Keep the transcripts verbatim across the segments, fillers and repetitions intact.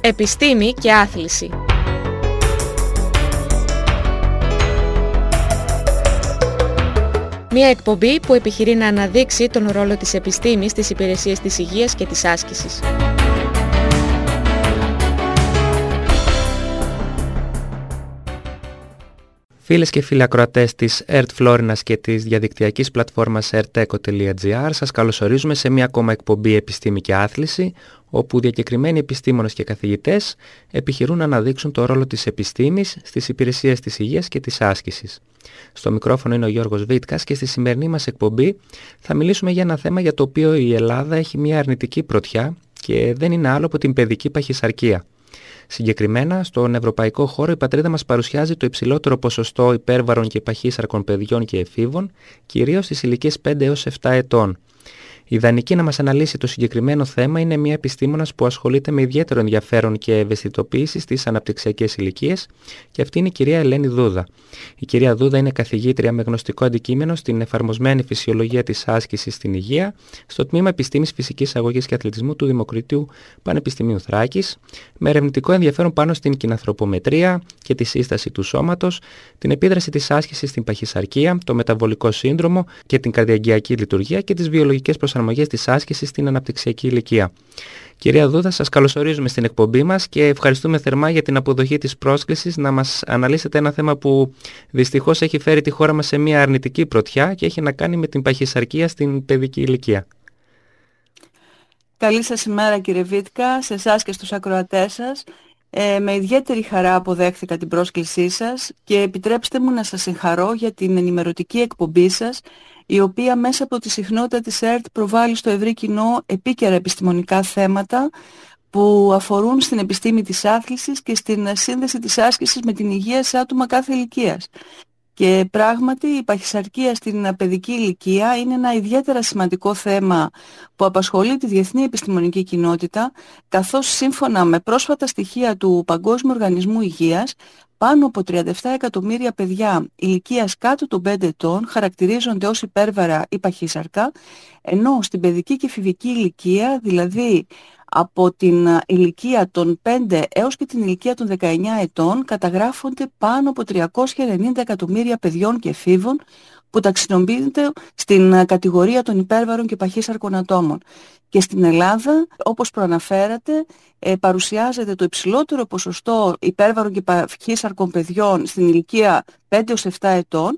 Επιστήμη και άθληση. Μια εκπομπή που επιχειρεί να αναδείξει τον ρόλο της επιστήμης στις υπηρεσίες της υγείας και της άσκησης. Φίλες και φίλοι ακροατές της ΕΡΤ Φλόρινας και της διαδικτυακής πλατφόρμας ερτέκο τελεία τζι άρ, σας καλωσορίζουμε σε μια ακόμα εκπομπή Επιστήμη και Άθληση, όπου διακεκριμένοι επιστήμονες και καθηγητές επιχειρούν να αναδείξουν το ρόλο της επιστήμης στις υπηρεσίες της υγείας και της άσκησης. Στο μικρόφωνο είναι ο Γιώργος Βίτκας και στη σημερινή μας εκπομπή θα μιλήσουμε για ένα θέμα για το οποίο η Ελλάδα έχει μια αρνητική πρωτιά και δεν είναι άλλο από την παιδική παχυσαρκία. Συγκεκριμένα, στον ευρωπαϊκό χώρο η πατρίδα μας παρουσιάζει το υψηλότερο ποσοστό υπέρβαρων και παχύσαρκων παιδιών και εφήβων, κυρίως στις ηλικίες πέντε έως επτά ετών. Η ιδανική να μας αναλύσει το συγκεκριμένο θέμα είναι μια επιστήμονας που ασχολείται με ιδιαίτερο ενδιαφέρον και ευαισθητοποίηση στις αναπτυξιακές ηλικίες, και αυτή είναι η κυρία Ελένη Δούδα. Η κυρία Δούδα είναι καθηγήτρια με γνωστικό αντικείμενο στην εφαρμοσμένη φυσιολογία της άσκησης στην υγεία, στο τμήμα Επιστήμης Φυσικής Αγωγής και Αθλητισμού του Δημοκρατίου Πανεπιστημίου Θράκης, με ερευνητικό ενδιαφέρον πάνω στην κιναθροπομετρία και τη σύσταση του σώματος, την επίδραση της άσκησης στην παχυσαρκία, το μεταβολικό σύνδρομο και την καρδιαγγειακή λειτουργία και τις βιολογικές προσαρμογές της άσκησης στην αναπτυξιακή ηλικία. Κυρία Δούδα, σας καλωσορίζουμε στην εκπομπή μας και ευχαριστούμε θερμά για την αποδοχή της πρόσκλησης να μας αναλύσετε ένα θέμα που δυστυχώς έχει φέρει τη χώρα μας σε μια αρνητική πρωτιά και έχει να κάνει με την παχυσαρκία στην παιδική ηλικία. Καλή σας ημέρα, κύριε Βίτκα, σε εσάς και στους ακροατές σας. Ε, με ιδιαίτερη χαρά αποδέχθηκα την πρόσκλησή σας και επιτρέψτε μου να σας συγχαρώ για την ενημερωτική εκπομπή σας, η οποία μέσα από τη συχνότητα της ΕΡΤ προβάλλει στο ευρύ κοινό επίκαιρα επιστημονικά θέματα που αφορούν στην επιστήμη της άθλησης και στην σύνδεση της άσκησης με την υγεία σε άτομα κάθε ηλικίας. Και πράγματι η παχυσαρκία στην παιδική ηλικία είναι ένα ιδιαίτερα σημαντικό θέμα που απασχολεί τη διεθνή επιστημονική κοινότητα, καθώς σύμφωνα με πρόσφατα στοιχεία του Παγκόσμιου Οργανισμού Υγείας, πάνω από τριάντα επτά εκατομμύρια παιδιά ηλικίας κάτω των πέντε ετών χαρακτηρίζονται ως υπέρβαρα ή παχύσαρκα, ενώ στην παιδική και εφηβική ηλικία, δηλαδή από την ηλικία των πέντε έως και την ηλικία των δεκαεννιά ετών, καταγράφονται πάνω από τριακόσια ενενήντα εκατομμύρια παιδιών και εφήβων που ταξινομούνται στην κατηγορία των υπέρβαρων και παχύσαρκων ατόμων. Και στην Ελλάδα, όπως προαναφέρατε, ε, παρουσιάζεται το υψηλότερο ποσοστό υπέρβαρων και παχύσαρκων παιδιών στην ηλικία πέντε έως επτά ετών,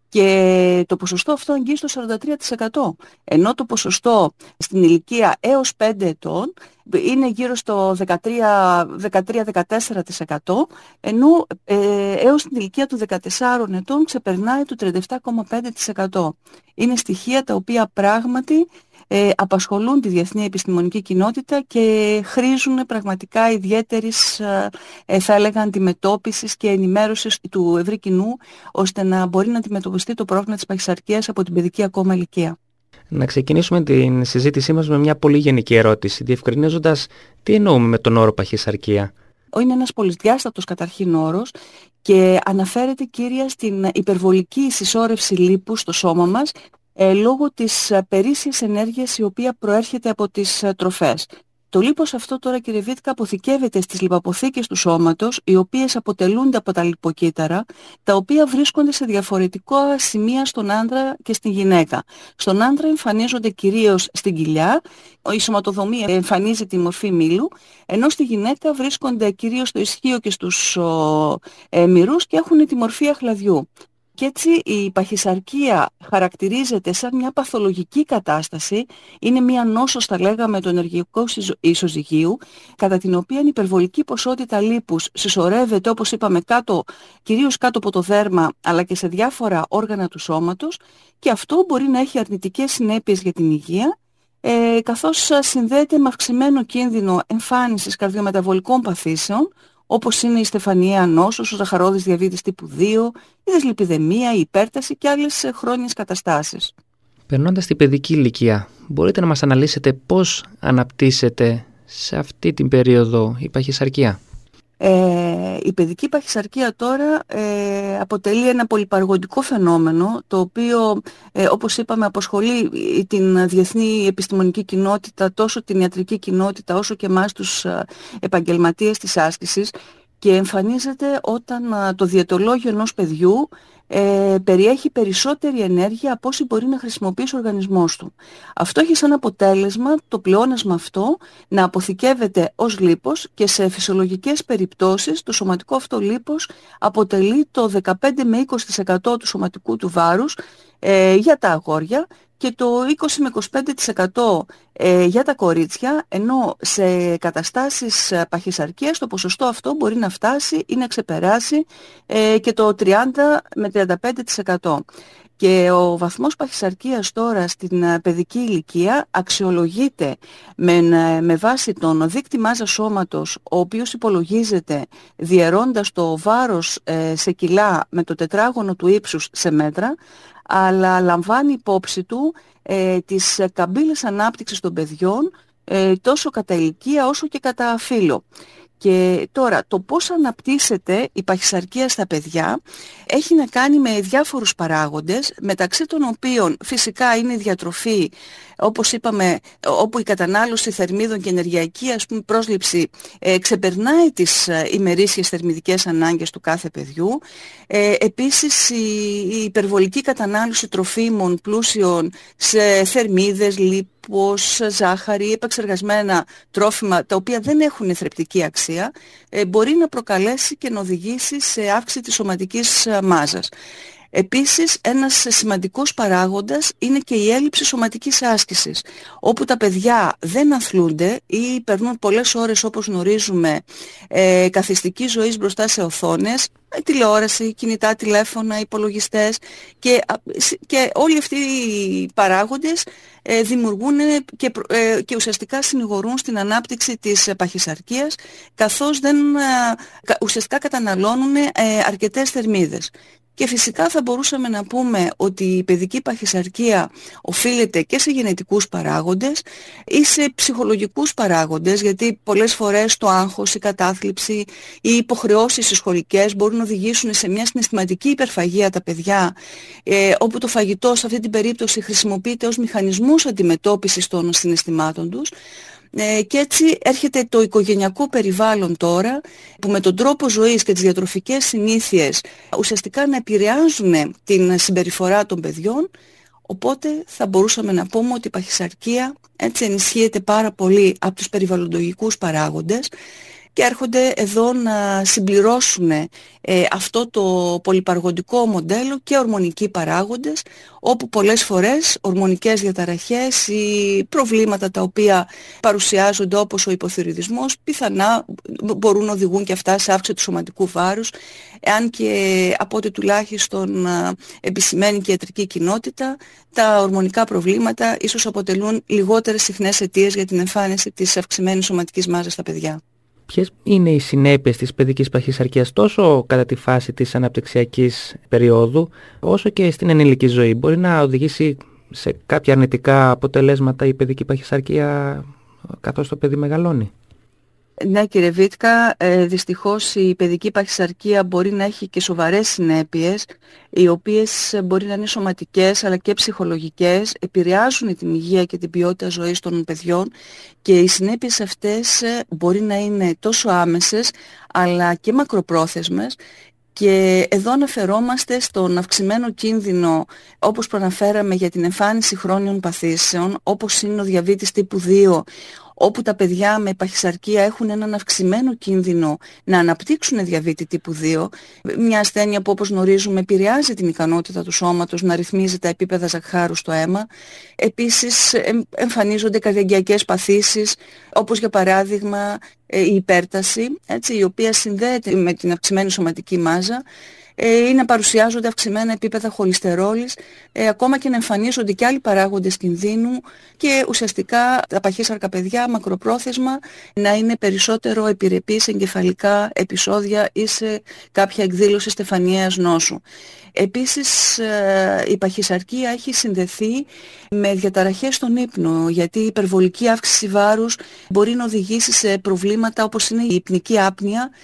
και το ποσοστό αυτό αγγίζει στο σαράντα τρία τοις εκατό, ενώ το ποσοστό στην ηλικία έως πέντε ετών είναι γύρω στο δεκατρία με δεκατέσσερα τοις εκατό, ενώ ε, έως την ηλικία του δεκατεσσάρων ετών ξεπερνάει το τριάντα επτά κόμμα πέντε τοις εκατό. Είναι στοιχεία τα οποία πράγματι ε, απασχολούν τη διεθνή επιστημονική κοινότητα και χρήζουν πραγματικά ιδιαίτερης, ε, θα έλεγα, αντιμετώπισης και ενημέρωσης του ευρύ κοινού, ώστε να μπορεί να αντιμετωπιστεί το πρόβλημα της παχυσαρκίας από την παιδική ακόμα ηλικία. Να ξεκινήσουμε την συζήτησή μας με μια πολύ γενική ερώτηση, διευκρινίζοντας τι εννοούμε με τον όρο παχυσαρκία. Είναι ένας πολυδιάστατος καταρχήν όρος και αναφέρεται κύρια στην υπερβολική συσσόρευση λίπους στο σώμα μας ε, λόγω της περίσσιας ενέργειας η οποία προέρχεται από τις τροφές. Το λίπος αυτό τώρα, κύριε Βίτκα, αποθηκεύεται στις λιπαποθήκες του σώματος, οι οποίες αποτελούνται από τα λιποκύτταρα, τα οποία βρίσκονται σε διαφορετικά σημεία στον άντρα και στη γυναίκα. Στον άντρα εμφανίζονται κυρίως στην κοιλιά, η σωματοδομία εμφανίζει τη μορφή μήλου, ενώ στη γυναίκα βρίσκονται κυρίως στο ισχύο και στους ο, ε, μυρούς και έχουν τη μορφή αχλαδιού. Και έτσι η παχυσαρκία χαρακτηρίζεται σαν μια παθολογική κατάσταση, είναι μια νόσος, θα λέγαμε, του ενεργειακού ισοζυγίου, κατά την οποία η υπερβολική ποσότητα λίπους συσσωρεύεται, όπως είπαμε, κάτω, κυρίως κάτω από το δέρμα, αλλά και σε διάφορα όργανα του σώματος, και αυτό μπορεί να έχει αρνητικές συνέπειες για την υγεία, ε, καθώς συνδέεται με αυξημένο κίνδυνο εμφάνισης καρδιομεταβολικών παθήσεων, όπως είναι η στεφανιαία νόσος, ο ζαχαρόδης διαβήτης τύπου δύο, η δυσλιπιδαιμία, η υπέρταση και άλλες χρόνιες καταστάσεις. Περνώντας την παιδική ηλικία, μπορείτε να μας αναλύσετε πώς αναπτύσσεται σε αυτή την περίοδο η παχυσαρκία? Ε, η παιδική παχυσαρκία τώρα ε, αποτελεί ένα πολυπαραγοντικό φαινόμενο, το οποίο ε, όπως είπαμε απασχολεί την διεθνή επιστημονική κοινότητα, τόσο την ιατρική κοινότητα όσο και εμάς τους ε, επαγγελματίες της άσκησης, και εμφανίζεται όταν ε, το διαιτολόγιο ενός παιδιού Ε, περιέχει περισσότερη ενέργεια από όση μπορεί να χρησιμοποιήσει ο οργανισμός του. Αυτό έχει σαν αποτέλεσμα το πλεόνασμα αυτό να αποθηκεύεται ως λίπος, και σε φυσιολογικές περιπτώσεις το σωματικό αυτό λίπος αποτελεί το δεκαπέντε με είκοσι τοις εκατό του σωματικού του βάρους ε, για τα αγόρια και το είκοσι με είκοσι πέντε τοις εκατό ε, για τα κορίτσια, ενώ σε καταστάσεις παχυσαρκίας το ποσοστό αυτό μπορεί να φτάσει ή να ξεπεράσει ε, και το τριάντα με τριάντα πέντε τοις εκατό. Και ο βαθμός παχυσαρκίας τώρα στην παιδική ηλικία αξιολογείται με, με βάση τον δείκτη μάζας σώματος, ο οποίος υπολογίζεται διαιρώντας το βάρος ε, σε κιλά με το τετράγωνο του ύψους σε μέτρα, αλλά λαμβάνει υπόψη του ε, τις καμπύλες ανάπτυξης των παιδιών, ε, τόσο κατά ηλικία όσο και κατά φύλο. Και τώρα το πώς αναπτύσσεται η παχυσαρκία στα παιδιά έχει να κάνει με διάφορους παράγοντες, μεταξύ των οποίων φυσικά είναι η διατροφή, όπως είπαμε, όπου η κατανάλωση θερμίδων και ενεργειακή, ας πούμε, πρόσληψη ε, ξεπερνάει τις ε, ημερήσιες θερμιδικές ανάγκες του κάθε παιδιού. Ε, επίσης η, η υπερβολική κατανάλωση τροφίμων πλούσιων σε θερμίδες, λίπος, ζάχαρη, επεξεργασμένα τρόφιμα, τα οποία δεν έχουν θρεπτική αξία, ε, μπορεί να προκαλέσει και να οδηγήσει σε αύξηση της σωματικής μάζας. Επίσης, ένας σημαντικός παράγοντας είναι και η έλλειψη σωματικής άσκησης, όπου τα παιδιά δεν αθλούνται ή περνούν πολλές ώρες, όπως γνωρίζουμε, ε, καθιστική ζωής μπροστά σε οθόνες, τηλεόραση, κινητά τηλέφωνα, υπολογιστές, και, και όλοι αυτοί οι παράγοντες ε, δημιουργούν και, ε, και ουσιαστικά συνηγορούν στην ανάπτυξη της παχυσαρκίας, καθώς δεν, ε, ουσιαστικά καταναλώνουν ε, αρκετές θερμίδες. Και φυσικά θα μπορούσαμε να πούμε ότι η παιδική παχυσαρκία οφείλεται και σε γενετικούς παράγοντες ή σε ψυχολογικούς παράγοντες, γιατί πολλές φορές το άγχος, η κατάθλιψη, οι υποχρεώσεις οι σχολικές μπορούν να οδηγήσουν σε μια συναισθηματική υπερφαγία τα παιδιά, ε, όπου το φαγητό σε αυτή την περίπτωση χρησιμοποιείται ως μηχανισμός αντιμετώπισης των συναισθημάτων τους. Ε, και έτσι έρχεται το οικογενειακό περιβάλλον τώρα, που με τον τρόπο ζωής και τις διατροφικές συνήθειες ουσιαστικά να επηρεάζουν την συμπεριφορά των παιδιών. Οπότε θα μπορούσαμε να πούμε ότι η παχυσαρκία έτσι ενισχύεται πάρα πολύ από τους περιβαλλοντολογικούς παράγοντες, και έρχονται εδώ να συμπληρώσουν ε, αυτό το πολυπαραγοντικό μοντέλο και ορμονικοί παράγοντες, όπου πολλές φορές ορμονικές διαταραχές ή προβλήματα τα οποία παρουσιάζονται, όπως ο υποθυροειδισμός, πιθανά μπορούν να οδηγούν και αυτά σε αύξηση του σωματικού βάρους, εάν και από ό,τι τουλάχιστον επισημαίνει και η ιατρική κοινότητα, τα ορμονικά προβλήματα ίσως αποτελούν λιγότερες συχνές αιτίες για την εμφάνιση της αυξημένης σωματικής μάζας στα παιδιά. Ποιες είναι οι συνέπειες της παιδικής παχυσαρκίας τόσο κατά τη φάση της αναπτυξιακής περίοδου, όσο και στην ενήλικη ζωή? Μπορεί να οδηγήσει σε κάποια αρνητικά αποτελέσματα η παιδική παχυσαρκία καθώς το παιδί μεγαλώνει? Ναι, κύριε Βίτκα, ε, δυστυχώς η παιδική παχυσαρκία μπορεί να έχει και σοβαρές συνέπειες, οι οποίες μπορεί να είναι σωματικές αλλά και ψυχολογικές, επηρεάζουν την υγεία και την ποιότητα ζωής των παιδιών, και οι συνέπειες αυτές μπορεί να είναι τόσο άμεσες αλλά και μακροπρόθεσμες. Και εδώ αναφερόμαστε στον αυξημένο κίνδυνο, όπως προαναφέραμε, για την εμφάνιση χρόνιων παθήσεων, όπως είναι ο διαβήτης τύπου δύο, όπου τα παιδιά με παχυσαρκία έχουν έναν αυξημένο κίνδυνο να αναπτύξουν διαβήτη τύπου δύο, μια ασθένεια που, όπως γνωρίζουμε, επηρεάζει την ικανότητα του σώματος να ρυθμίζει τα επίπεδα ζαχάρου στο αίμα. Επίσης εμφανίζονται καρδιαγγειακές παθήσεις, όπως για παράδειγμα η υπέρταση, έτσι, η οποία συνδέεται με την αυξημένη σωματική μάζα, ή να παρουσιάζονται αυξημένα επίπεδα χολυστερόλης, ε, ακόμα και να εμφανίζονται και άλλοι παράγοντες κινδύνου, και ουσιαστικά τα παχύσαρκα παιδιά μακροπρόθεσμα να είναι περισσότερο επιρρεπή σε εγκεφαλικά επεισόδια ή σε κάποια εκδήλωση στεφανιαίας νόσου. Επίσης η παχυσαρκία έχει συνδεθεί με διαταραχές στον ύπνο, γιατί η υπερβολική αύξηση βάρους μπορεί να οδηγήσει σε προβλήματα όπως είναι η υπνική άπνοια,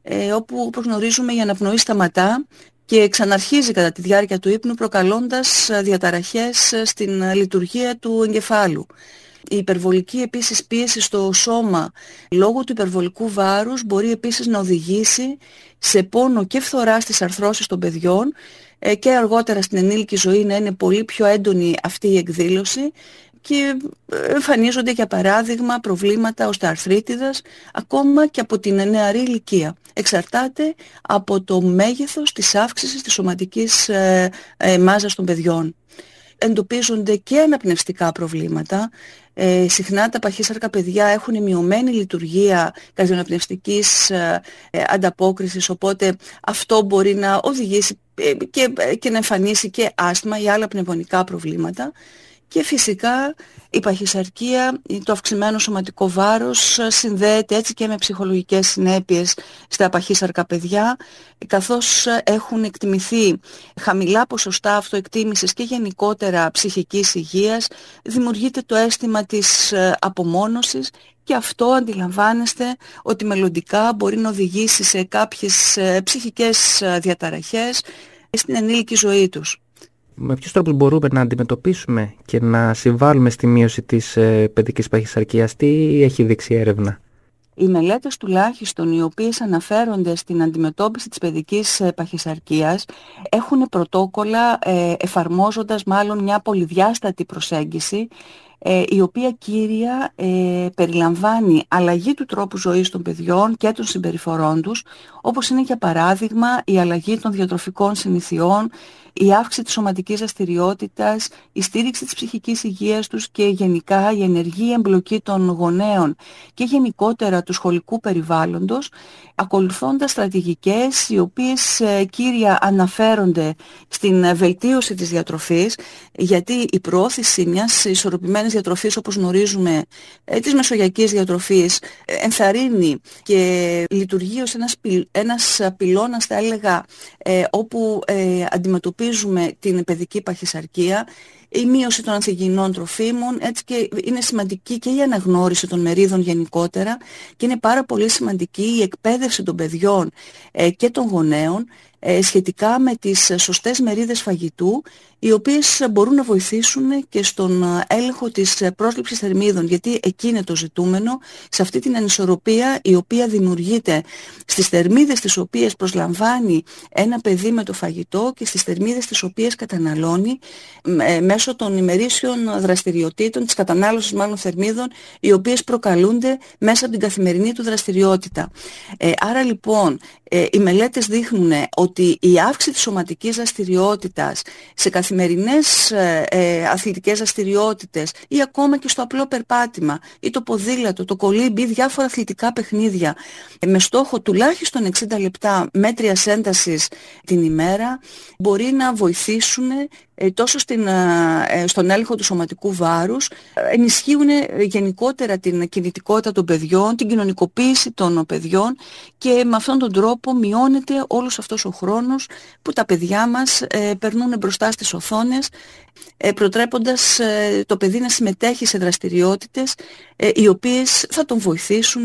όπου όπως γνωρίζουμε η αναπνοή σταματά και ξαναρχίζει κατά τη διάρκεια του ύπνου, προκαλώντας διαταραχές στην λειτουργία του εγκεφάλου. Η υπερβολική επίσης πίεση στο σώμα λόγω του υπερβολικού βάρους μπορεί επίσης να οδηγήσει σε πόνο και φθορά στις αρθρώσεις των παιδιών και αργότερα στην ενήλικη ζωή να είναι πολύ πιο έντονη αυτή η εκδήλωση και εμφανίζονται για παράδειγμα προβλήματα οστεοαρθρίτιδας ακόμα και από την νεαρή ηλικία. Εξαρτάται από το μέγεθος της αύξησης της σωματικής ε, ε, μάζας των παιδιών. Εντοπίζονται και αναπνευστικά προβλήματα. Ε, συχνά τα παχύσαρκα παιδιά έχουν μειωμένη λειτουργία καρδιοαναπνευστικής ε, ε, ανταπόκρισης, οπότε αυτό μπορεί να οδηγήσει ε, και, ε, και να εμφανίσει και άσθμα ή άλλα πνευμονικά προβλήματα. Και φυσικά η παχυσαρκία, το αυξημένο σωματικό βάρος συνδέεται έτσι και με ψυχολογικές συνέπειες στα παχύσαρκα παιδιά, καθώς έχουν εκτιμηθεί χαμηλά ποσοστά αυτοεκτίμησης και γενικότερα ψυχικής υγείας, δημιουργείται το αίσθημα της απομόνωσης και αυτό αντιλαμβάνεστε ότι μελλοντικά μπορεί να οδηγήσει σε κάποιες ψυχικές διαταραχές στην ενήλικη ζωή τους. Με ποιους τρόπους μπορούμε να αντιμετωπίσουμε και να συμβάλλουμε στη μείωση της ε, παιδικής παχυσαρκίας, τι έχει δείξει η έρευνα? Οι μελέτες τουλάχιστον οι οποίες αναφέρονται στην αντιμετώπιση της παιδικής ε, παχυσαρκίας έχουν πρωτόκολλα ε, εφαρμόζοντας μάλλον μια πολυδιάστατη προσέγγιση ε, η οποία κύρια ε, περιλαμβάνει αλλαγή του τρόπου ζωής των παιδιών και των συμπεριφορών τους, όπως είναι για παράδειγμα η αλλαγή των διατροφικών συνηθιών, η αύξηση της σωματικής δραστηριότητας, η στήριξη της ψυχικής υγείας τους και γενικά η ενεργή εμπλοκή των γονέων και γενικότερα του σχολικού περιβάλλοντος, ακολουθώντας στρατηγικές οι οποίες ε, κύρια αναφέρονται στην βελτίωση της διατροφής, γιατί η προώθηση μιας ισορροπημένης διατροφής, όπως γνωρίζουμε, ε, της μεσογειακής διατροφής, ε, ενθαρρύνει και λειτουργεί ως ένας, πυλ, ένας πυλώνας, θα έλεγα, ε, όπου ε, αντιμετωπίζουμε την παιδική παχυσαρκία, η μείωση των ανθυγιεινών τροφίμων, έτσι και είναι σημαντική και η αναγνώριση των μερίδων γενικότερα και είναι πάρα πολύ σημαντική η εκπαίδευση των παιδιών ε, και των γονέων ε, σχετικά με τις σωστές μερίδες φαγητού, οι οποίες μπορούν να βοηθήσουν και στον έλεγχο της πρόσληψης θερμίδων, γιατί εκεί είναι το ζητούμενο, σε αυτή την ανισορροπία η οποία δημιουργείται στις θερμίδες τις οποίες προσλαμβάνει ένα παιδί με το φαγητό και στις θερμίδες τις οποίες καταναλώνει ε, μέσω των ημερήσιων δραστηριοτήτων, της κατανάλωσης μάλλον θερμίδων, οι οποίες προκαλούνται μέσα από την καθημερινή του δραστηριότητα. Ε, άρα λοιπόν ε, οι μελέτες δείχνουν ότι η αύξηση της σωματικής δραστηριότητας σε καθημερινές ε, ε, αθλητικές δραστηριότητες ή ακόμα και στο απλό περπάτημα ή το ποδήλατο, το κολύμπι ή διάφορα αθλητικά παιχνίδια ε, με στόχο τουλάχιστον εξήντα λεπτά μέτριας έντασης την ημέρα μπορεί να βοηθήσουν ε, τόσο στην, ε, στον έλεγχο του σωματικού βάρους, ενισχύουν γενικότερα την κινητικότητα των παιδιών, την κοινωνικοποίηση των παιδιών και με αυτόν τον τρόπο μειώνεται όλος αυτός ο χρόνος που τα παιδιά μας ε, περνούν μπροστά στις οθόνες, ε, προτρέποντας ε, το παιδί να συμμετέχει σε δραστηριότητες ε, οι οποίες θα τον βοηθήσουν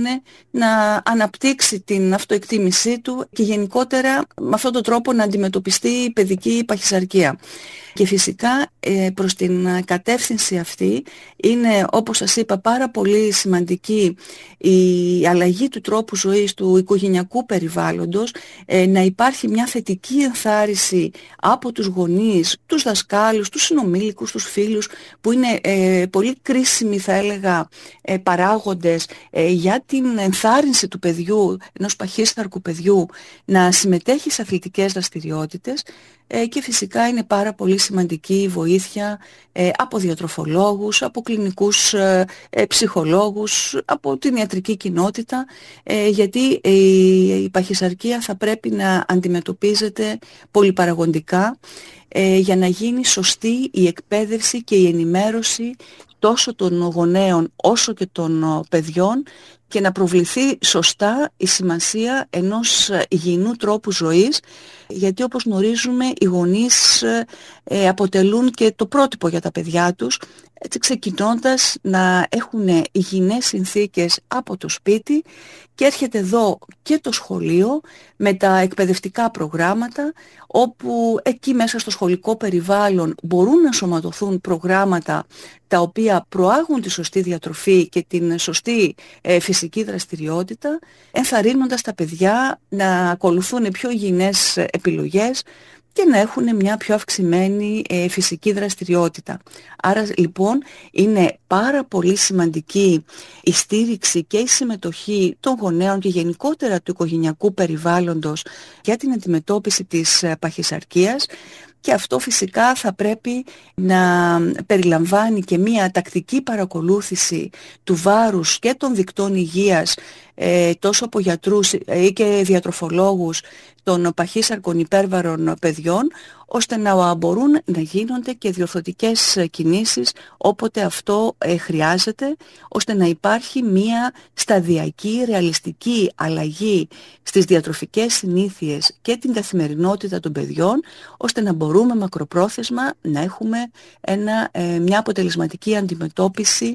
να αναπτύξει την αυτοεκτίμησή του και γενικότερα με αυτόν τον τρόπο να αντιμετωπιστεί η παιδική παχυσαρκία. Και φυσικά ε, προς την κατεύθυνση αυτή είναι, όπως σας είπα, πάρα πολύ σημαντική η αλλαγή του τρόπου ζωής, του οικογενειακού περιβάλλοντος, ε, να υπάρχει μια θετική ενθάρρυνση από τους γονείς, τους δασκάλους, τους συνομήλικους, τους φίλους, που είναι ε, πολύ κρίσιμοι, θα έλεγα, ε, παράγοντες ε, για την ενθάρρυνση του παιδιού, ενός παχύσαρκου παιδιού, να συμμετέχει σε αθλητικές δραστηριότητες. Και φυσικά είναι πάρα πολύ σημαντική η βοήθεια ε, από διατροφολόγους, από κλινικούς ε, ε, ψυχολόγους, από την ιατρική κοινότητα, ε, γιατί ε, η παχυσαρκία θα πρέπει να αντιμετωπίζεται πολυπαραγοντικά ε, για να γίνει σωστή η εκπαίδευση και η ενημέρωση τόσο των γονέων όσο και των παιδιών και να προβληθεί σωστά η σημασία ενός υγιεινού τρόπου ζωής, γιατί όπως γνωρίζουμε οι γονείς ε, αποτελούν και το πρότυπο για τα παιδιά τους, έτσι ξεκινώντας να έχουν υγιεινές συνθήκες από το σπίτι, και έρχεται εδώ και το σχολείο με τα εκπαιδευτικά προγράμματα, όπου εκεί μέσα στο σχολικό περιβάλλον μπορούν να σωματωθούν προγράμματα τα οποία προάγουν τη σωστή διατροφή και την σωστή ε, φυσική δραστηριότητα, ενθαρρύνοντας τα παιδιά να ακολουθούν πιο υγιεινές επιλογές και να έχουν μια πιο αυξημένη ε, φυσική δραστηριότητα. Άρα λοιπόν είναι πάρα πολύ σημαντική η στήριξη και η συμμετοχή των γονέων και γενικότερα του οικογενειακού περιβάλλοντος για την αντιμετώπιση της ε, παχυσαρκίας, και αυτό φυσικά θα πρέπει να περιλαμβάνει και μια τακτική παρακολούθηση του βάρους και των δικτών υγείας, ε, τόσο από γιατρούς ή και διατροφολόγους των παχύσαρκων υπέρβαρων παιδιών, ώστε να μπορούν να γίνονται και διορθωτικές κινήσεις όποτε αυτό ε, χρειάζεται, ώστε να υπάρχει μια σταδιακή, ρεαλιστική αλλαγή στις διατροφικές συνήθειες και την καθημερινότητα των παιδιών, ώστε να μπορούμε μακροπρόθεσμα να έχουμε ένα, ε, μια αποτελεσματική αντιμετώπιση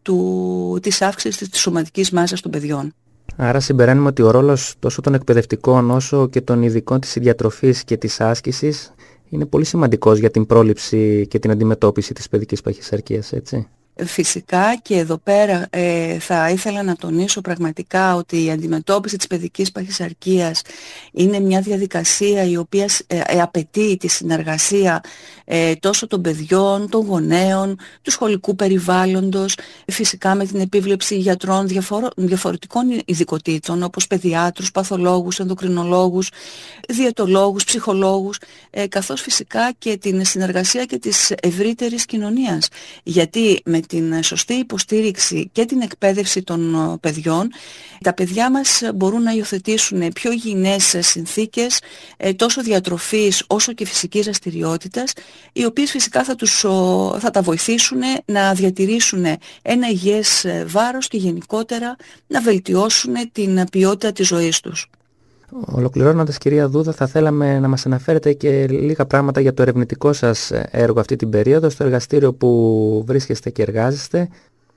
του, της αύξησης της σωματικής μάσας των παιδιών. Άρα συμπεραίνουμε ότι ο ρόλος τόσο των εκπαιδευτικών όσο και των ειδικών της διατροφής και της άσκησης είναι πολύ σημαντικός για την πρόληψη και την αντιμετώπιση της παιδικής παχυσαρκίας, έτσι. Φυσικά, και εδώ πέρα ε, θα ήθελα να τονίσω πραγματικά ότι η αντιμετώπιση της παιδικής παχυσαρκίας είναι μια διαδικασία η οποία ε, ε, απαιτεί τη συνεργασία ε, τόσο των παιδιών, των γονέων, του σχολικού περιβάλλοντος, φυσικά με την επίβλεψη γιατρών διαφορο, διαφορετικών ειδικοτήτων όπως παιδιάτρους, παθολόγους, ενδοκρινολόγους, διαιτολόγους, ψυχολόγους, ε, καθώς φυσικά και την συνεργασία και της ευρύτερης κοινωνίας. Γιατί με την σωστή υποστήριξη και την εκπαίδευση των παιδιών, τα παιδιά μας μπορούν να υιοθετήσουν πιο υγιεινές συνθήκες τόσο διατροφής όσο και φυσικής δραστηριότητας, οι οποίες φυσικά θα, τους, θα τα βοηθήσουν να διατηρήσουν ένα υγιές βάρος και γενικότερα να βελτιώσουν την ποιότητα της ζωής τους. Ολοκληρώνοντας, κυρία Δούδα, θα θέλαμε να μας αναφέρετε και λίγα πράγματα για το ερευνητικό σας έργο αυτή την περίοδο, στο εργαστήριο που βρίσκεστε και εργάζεστε.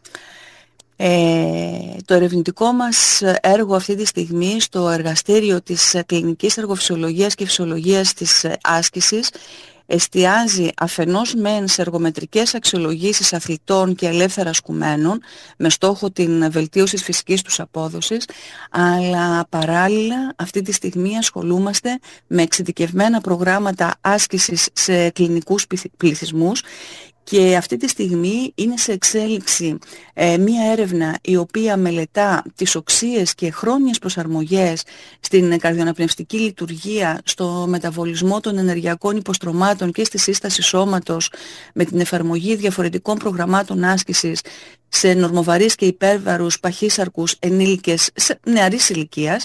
Ε, το ερευνητικό μας έργο αυτή τη στιγμή στο εργαστήριο της κλινικής εργοφυσιολογίας και φυσιολογίας της άσκησης εστιάζει αφενός μεν σε εργομετρικές αξιολογήσεις αθλητών και ελεύθερα ασκουμένων με στόχο την βελτίωση της φυσικής τους απόδοσης, αλλά παράλληλα αυτή τη στιγμή ασχολούμαστε με εξειδικευμένα προγράμματα άσκησης σε κλινικούς πληθυσμούς. Και αυτή τη στιγμή είναι σε εξέλιξη ε, μία έρευνα η οποία μελετά τις οξείες και χρόνιες προσαρμογές στην καρδιοαναπνευστική λειτουργία, στο μεταβολισμό των ενεργειακών υποστρωμάτων και στη σύσταση σώματος με την εφαρμογή διαφορετικών προγραμμάτων άσκησης σε νορμοβαρείς και υπέρβαρους παχύσαρκους ενήλικες νεαρής ηλικίας.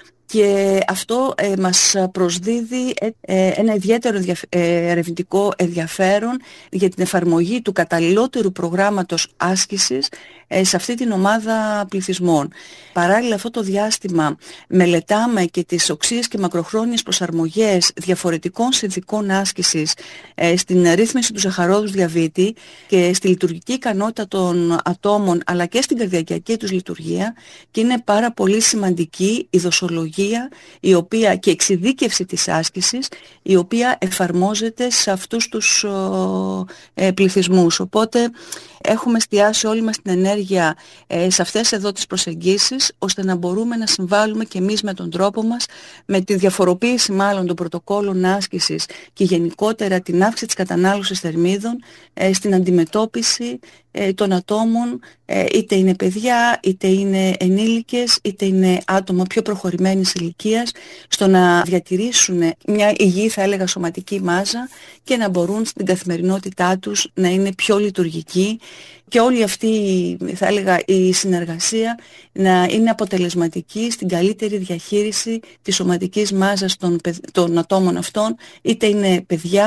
Και αυτό ε, μας προσδίδει ε, ε, ένα ιδιαίτερο ε, ερευνητικό ενδιαφέρον για την εφαρμογή του καταλληλότερου προγράμματος άσκησης ε, σε αυτή την ομάδα πληθυσμών. Παράλληλα αυτό το διάστημα μελετάμε και τις οξείες και μακροχρόνιες προσαρμογές διαφορετικών συνθηκών άσκησης ε, στην ρύθμιση του ζαχαρόδους διαβήτη και στη λειτουργική ικανότητα των ατόμων αλλά και στην καρδιακιακή τους λειτουργία, και είναι πάρα πολύ σημαντική η δοσολογία η οποία, και εξειδίκευση της άσκησης η οποία εφαρμόζεται σε αυτούς τους ο, ε, πληθυσμούς. Οπότε έχουμε εστιάσει όλη μας την ενέργεια ε, σε αυτές εδώ τις προσεγγίσεις, ώστε να μπορούμε να συμβάλλουμε και εμείς με τον τρόπο μας, με τη διαφοροποίηση μάλλον των πρωτοκόλων άσκησης και γενικότερα την αύξηση της κατανάλωσης θερμίδων ε, στην αντιμετώπιση ε, των ατόμων, ε, είτε είναι παιδιά, είτε είναι ενήλικες, είτε είναι άτομα πιο προχωρημένης ηλικίας, στο να διατηρήσουν μια υγιή, θα έλεγα, σωματική μάζα και να μπορούν στην καθημερινότητά τους να είναι πιο λειτουργικοί, και όλη αυτή, θα έλεγα, η συνεργασία να είναι αποτελεσματική στην καλύτερη διαχείριση της σωματικής μάζας των, των ατόμων αυτών, είτε είναι παιδιά,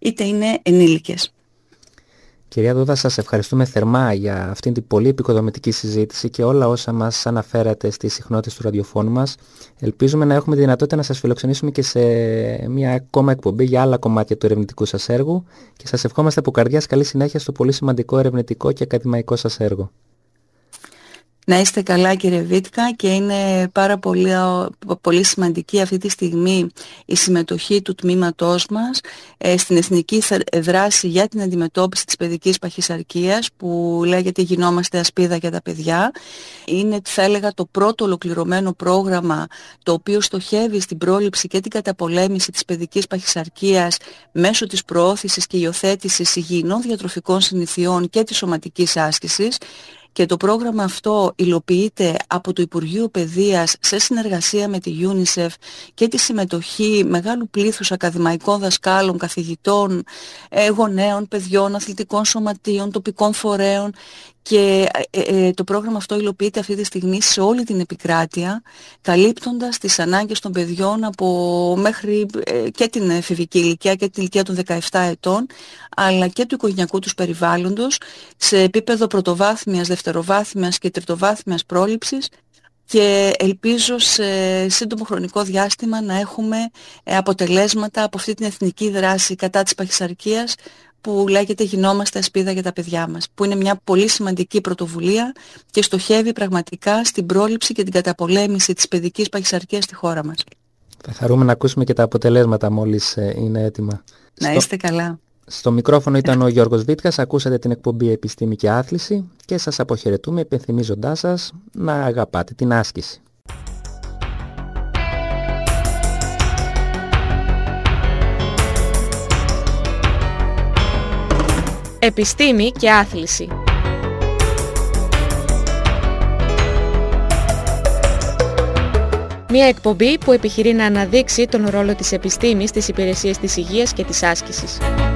είτε είναι ενήλικες. Κυρία Δούδα, σας ευχαριστούμε θερμά για αυτήν την πολύ επικοδομητική συζήτηση και όλα όσα μας αναφέρατε στις συχνότητες του ραδιοφώνου μας. Ελπίζουμε να έχουμε τη δυνατότητα να σας φιλοξενήσουμε και σε μια ακόμα εκπομπή για άλλα κομμάτια του ερευνητικού σας έργου και σας ευχόμαστε από καρδιάς καλή συνέχεια στο πολύ σημαντικό ερευνητικό και ακαδημαϊκό σας έργο. Να είστε καλά, κύριε Βίτκα, και είναι πάρα πολύ, πολύ σημαντική αυτή τη στιγμή η συμμετοχή του τμήματός μας ε, στην Εθνική Δράση για την Αντιμετώπιση της Παιδικής Παχυσαρκίας, που λέγεται «Γινόμαστε ασπίδα για τα παιδιά». Είναι, θα έλεγα, το πρώτο ολοκληρωμένο πρόγραμμα το οποίο στοχεύει στην πρόληψη και την καταπολέμηση της παιδικής παχυσαρκίας μέσω της προώθησης και υιοθέτησης υγιεινών διατροφικών συνηθιών και της σωματικής άσκησης. Και το πρόγραμμα αυτό υλοποιείται από το Υπουργείο Παιδείας σε συνεργασία με τη UNICEF και τη συμμετοχή μεγάλου πλήθους ακαδημαϊκών δασκάλων, καθηγητών, γονέων, παιδιών, αθλητικών σωματείων, τοπικών φορέων. Και ε, ε, το πρόγραμμα αυτό υλοποιείται αυτή τη στιγμή σε όλη την επικράτεια, καλύπτοντας τις ανάγκες των παιδιών από μέχρι ε, και την εφηβική ηλικία και την ηλικία των δεκαεπτά ετών, αλλά και του οικογενειακού τους περιβάλλοντος, σε επίπεδο πρωτοβάθμιας, δευτεροβάθμιας και τριτοβάθμιας πρόληψης, και ελπίζω σε σύντομο χρονικό διάστημα να έχουμε ε, αποτελέσματα από αυτή την εθνική δράση κατά της παχυσαρκίας, που λέγεται «Γινόμαστε ασπίδα για τα παιδιά μας», που είναι μια πολύ σημαντική πρωτοβουλία και στοχεύει πραγματικά στην πρόληψη και την καταπολέμηση της παιδικής παχυσαρκίας στη χώρα μας. Θα χαρούμε να ακούσουμε και τα αποτελέσματα μόλις είναι έτοιμα. Να είστε Στο... καλά. Στο μικρόφωνο ήταν ο Γιώργος Βίτκας, ακούσατε την εκπομπή «Επιστήμη και Άθληση» και σας αποχαιρετούμε υπενθυμίζοντάς σας να αγαπάτε την άσκηση. Επιστήμη και άθληση. Μια εκπομπή που επιχειρεί να αναδείξει τον ρόλο της επιστήμης στις υπηρεσίες της υγείας και της άσκησης.